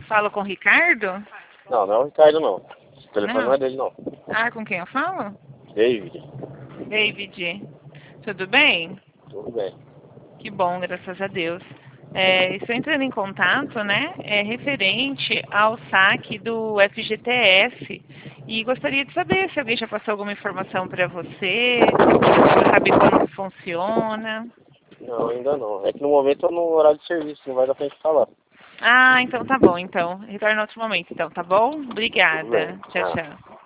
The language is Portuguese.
Falo com o Ricardo? Não, não é o Ricardo, não. O telefone não é Não. dele, não. Ah, com quem eu falo? David. David. Tudo bem? Tudo bem. Que bom, graças a Deus. Estou entrando em contato, né? Referente ao saque do FGTS. E gostaria de saber se alguém já passou alguma informação para você, para saber como que funciona. Não, ainda não. É que no momento eu no horário de serviço, não vai dar pra gente falar. Ah, então tá bom, então. Retorno em outro momento, então, tá bom? Tudo bem. Obrigada. Tchau, Ah. tchau.